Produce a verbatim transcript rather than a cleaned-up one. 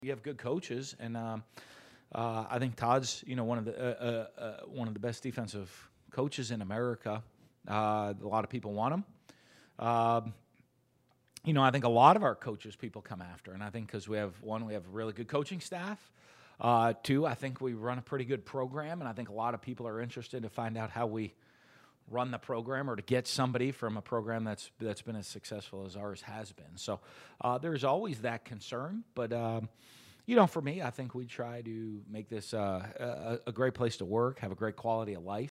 You have good coaches, and um, uh, I think Todd's, you know, one of the uh, uh, uh, one of the best defensive coaches in America. Uh, a lot of people want him. Um, you know, I think a lot of our coaches people come after, and I think because we have one, we have a really good coaching staff. Uh, two, I think we run a pretty good program, and I think a lot of people are interested to find out how we run the program or to get somebody from a program that's that's been as successful as ours has been. So uh, there's always that concern, but um, you know, for me, I think we try to make this uh, a, a great place to work, have a great quality of life.